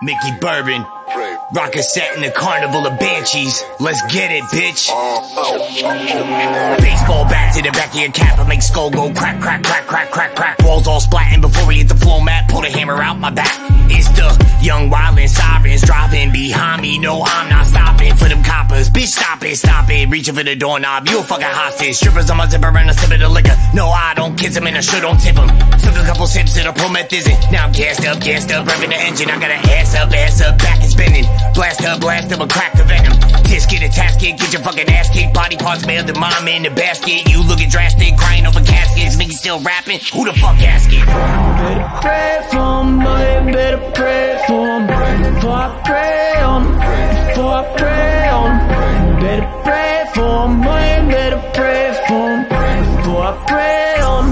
Mickey Bourbon, rock a set in the carnival of banshees. Let's get it, bitch. Baseball bat to the back of your cap and make skull go crack, crack, crack, crack, crack, crack. Walls all splatting before we hit the floor mat. Pull the hammer out my back. It's the young wildin' sirens driving behind me. No, I'm not stopping for them coppers. Bitch, stop it, stop it. Reaching for the doorknob. You a fucking hostage. Strippers on my zipper and a sip of the liquor. No, I don't kiss them and I sure don't tip them. Took a couple sips to the promethazine. Now I'm gassed up, revving the engine. I got an ass up, back and spinning. Blast up, and crack the venom. Tisket, a tasket, get your fucking ass kicked. Body parts mailed to mom in the basket. You looking drastic, crying over caskets. Niggas still rapping? Who the fuck asking? Better pray for him, boy, better pray for him. Before I pray on him, before I pray on him. Better pray for him, boy, better pray for him. Before I pray on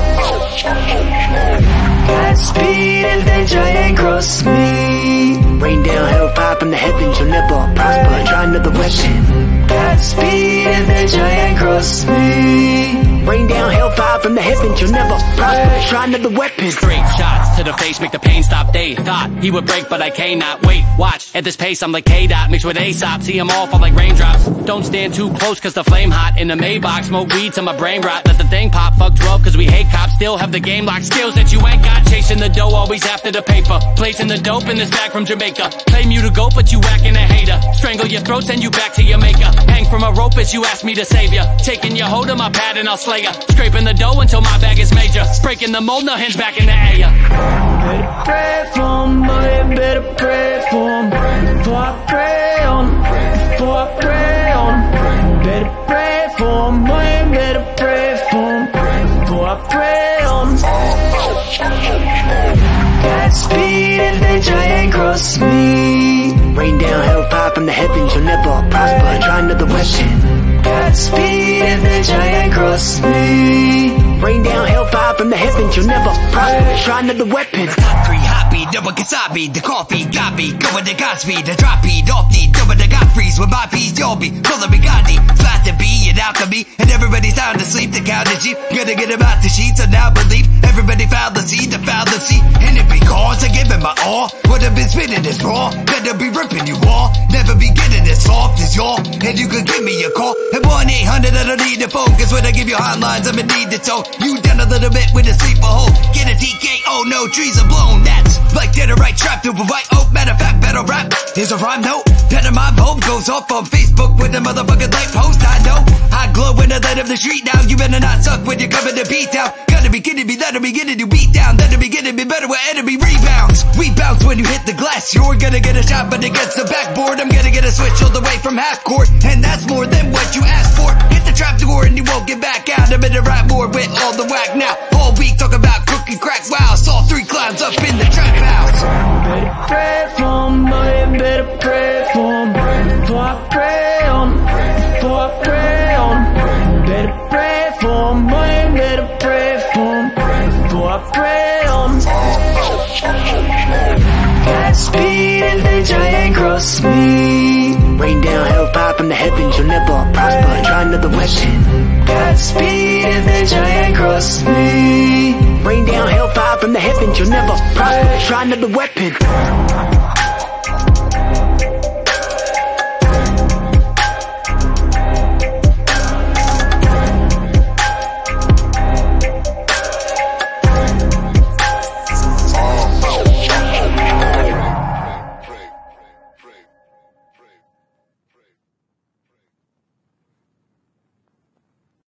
him. Got speed, adventure, ain't cross me. Rain down, hellfire from the heavens, you'll never prosper. Try another weapon. Got speed, adventure, ain't cross me. Rain down, hellfire from the heavens, you'll never prosper. Try another weapon. Straight shots to the face, make the pain stop. They thought he would break, but I cannot. Wait, watch, at this pace I'm like K-Dot, mixed with Aesop. See them all fall like raindrops. Don't stand too close, cause the flame hot. In the Maybach, smoke weed till my brain rot. Let the thing pop, fuck 12, cause we hate cops. Still have the game locked, skills that you ain't got. Chasing the dough, always after the paper. Placing the dope in this bag from Jamaica. Claim you to go, but you whacking a hater. Strangle your throat, send you back to your maker. Hang from a rope as you ask me to save ya. Taking your hold of my pad and I'll slay ya. Scraping the dough until my bag is major. Breaking the mold, now hands back in the air. Better pray for him, boy, better pray for him. Before I pray on him, before I pray on him. Better pray for him, boy, better pray for him. Before I pray on him. Got speed, adventure, ain't cross me. Rain down, hellfire from the heavens, you'll never prosper. Try another weapon. Got speed, adventure, ain't cross me. Rain down, hellfire from the heavens, you'll never prosper. Try another weapon. Free happy, double wasabi, the coffee got me. Going to Godspeed, the drop beat off the double the got freeze with my piece, y'all be full of Bugatti. Flat to be an alchemy, and everybody's sound asleep. The count is cheap, gonna get about the sheets, and now believe everybody found the seed, the found the seed. And it because I give it my all, would have been spitting this raw, better be ripping you all. Never be getting as soft as y'all, and you could give me a call at 1-800, I don't need to focus when I give you hotlines, I'ma need to talk you down a little bit with a sleeper hole. Get a TKO, no trees are blown. That's like dead or right trap through a white oak. Matter of fact, better rap is a rhyme note. Better my home goes off on Facebook with a motherfucking light post. I know I glow in the light of the street now. You better not suck when you're coming to beat down. Gotta be kidding me, that'll be getting you beat down. That'll be getting me better with enemy rebounds. We bounce when you hit the glass. You're gonna get a shot, but against the backboard, I'm gonna get a switch all the way from half court, and that's more than what you asked for. Hit the trap door and you won't get back out. I'm in the rap more with all the whack now. All week talk about cooking crack. Wow, saw 3 clowns up in the trap house. Better pray for him, boy, better pray for him. Before I pray on him, before I pray on him. Better pray for him, boy, better pray for him. Before I pray on him. Got speed, adventure, ain't cross me. Rain down, hellfire from the heavens, you'll never prosper. Try another weapon. Got speed, adventure, ain't cross me. Rain down, hellfire from the heavens, you'll never prosper. Try another weapon.